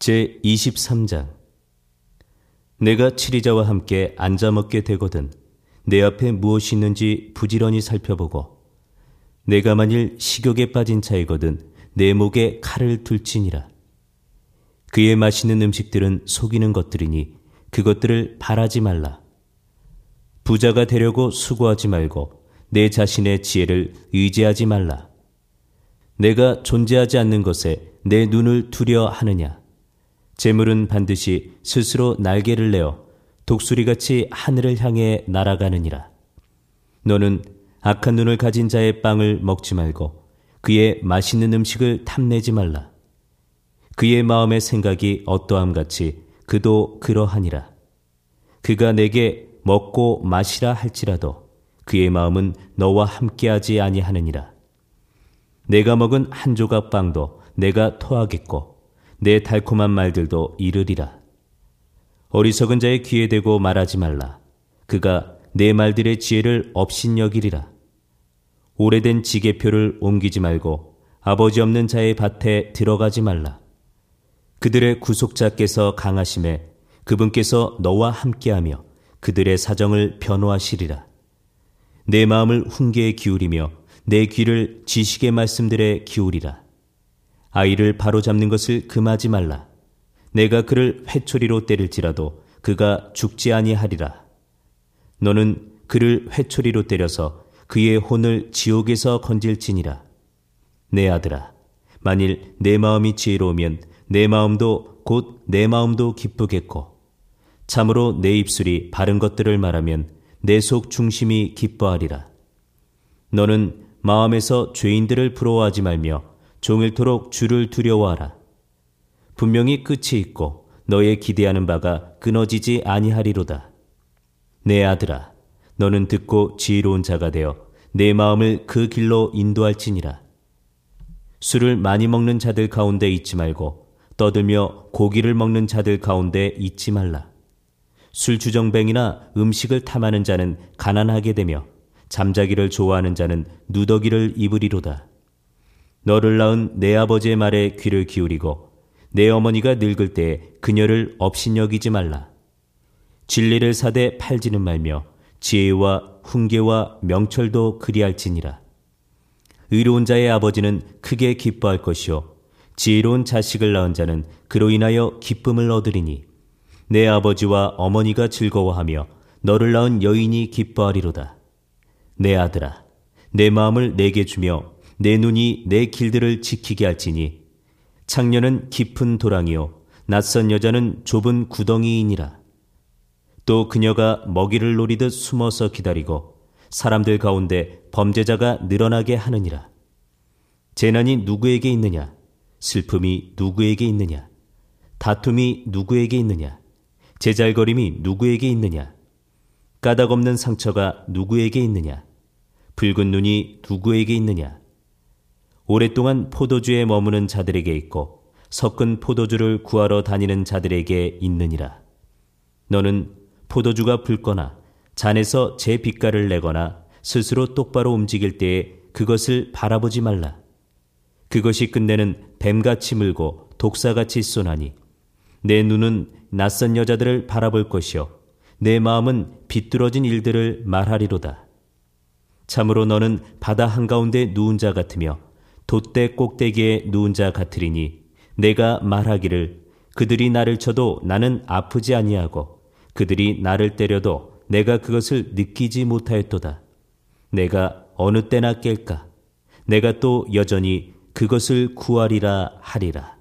제23장. 내가 치리자와 함께 앉아 먹게 되거든 내 앞에 무엇이 있는지 부지런히 살펴보고, 내가 만일 식욕에 빠진 차이거든 내 목에 칼을 둘지니라. 그의 맛있는 음식들은 속이는 것들이니 그것들을 바라지 말라. 부자가 되려고 수고하지 말고 내 자신의 지혜를 의지하지 말라. 내가 존재하지 않는 것에 내 눈을 두려 하느냐. 재물은 반드시 스스로 날개를 내어 독수리같이 하늘을 향해 날아가느니라. 너는 악한 눈을 가진 자의 빵을 먹지 말고 그의 맛있는 음식을 탐내지 말라. 그의 마음의 생각이 어떠함같이 그도 그러하니라. 그가 내게 먹고 마시라 할지라도 그의 마음은 너와 함께하지 아니하느니라. 내가 먹은 한 조각 빵도 내가 토하겠고 내 달콤한 말들도 이르리라. 어리석은 자의 귀에 대고 말하지 말라. 그가 내 말들의 지혜를 업신여기리라. 오래된 지게표를 옮기지 말고 아버지 없는 자의 밭에 들어가지 말라. 그들의 구속자께서 강하심에 그분께서 너와 함께하며 그들의 사정을 변호하시리라. 내 마음을 훈계에 기울이며 내 귀를 지식의 말씀들에 기울이라. 아이를 바로잡는 것을 금하지 말라. 내가 그를 회초리로 때릴지라도 그가 죽지 아니하리라. 너는 그를 회초리로 때려서 그의 혼을 지옥에서 건질지니라. 내 아들아, 만일 내 마음이 지혜로우면 내 마음도 곧 내 마음도 기쁘겠고, 참으로 내 입술이 바른 것들을 말하면 내 속 중심이 기뻐하리라. 너는 마음에서 죄인들을 부러워하지 말며 종일토록 주를 두려워하라. 분명히 끝이 있고 너의 기대하는 바가 끊어지지 아니하리로다. 내 아들아, 너는 듣고 지혜로운 자가 되어 내 마음을 그 길로 인도할지니라. 술을 많이 먹는 자들 가운데 있지 말고 떠들며 고기를 먹는 자들 가운데 있지 말라. 술주정뱅이나 음식을 탐하는 자는 가난하게 되며 잠자기를 좋아하는 자는 누더기를 입으리로다. 너를 낳은 내 아버지의 말에 귀를 기울이고 내 어머니가 늙을 때에 그녀를 업신여기지 말라. 진리를 사되 팔지는 말며 지혜와 훈계와 명철도 그리할지니라. 의로운 자의 아버지는 크게 기뻐할 것이요 지혜로운 자식을 낳은 자는 그로 인하여 기쁨을 얻으리니 내 아버지와 어머니가 즐거워하며 너를 낳은 여인이 기뻐하리로다. 내 아들아, 내 마음을 내게 주며 내 눈이 내 길들을 지키게 할지니 창녀는 깊은 도랑이요 낯선 여자는 좁은 구덩이이니라. 또 그녀가 먹이를 노리듯 숨어서 기다리고 사람들 가운데 범죄자가 늘어나게 하느니라. 재난이 누구에게 있느냐? 슬픔이 누구에게 있느냐? 다툼이 누구에게 있느냐? 제잘거림이 누구에게 있느냐? 까닭없는 상처가 누구에게 있느냐? 붉은 눈이 누구에게 있느냐? 오랫동안 포도주에 머무는 자들에게 있고 섞은 포도주를 구하러 다니는 자들에게 있느니라. 너는 포도주가 붉거나 잔에서 제 빛깔을 내거나 스스로 똑바로 움직일 때에 그것을 바라보지 말라. 그것이 끝내는 뱀같이 물고 독사같이 쏘나니 내 눈은 낯선 여자들을 바라볼 것이요 내 마음은 비뚤어진 일들을 말하리로다. 참으로 너는 바다 한가운데 누운 자 같으며 돛대 꼭대기에 누운 자 같으리니 내가 말하기를 그들이 나를 쳐도 나는 아프지 아니하고 그들이 나를 때려도 내가 그것을 느끼지 못하였도다. 내가 어느 때나 깰까? 내가 또 여전히 그것을 구하리라 하리라.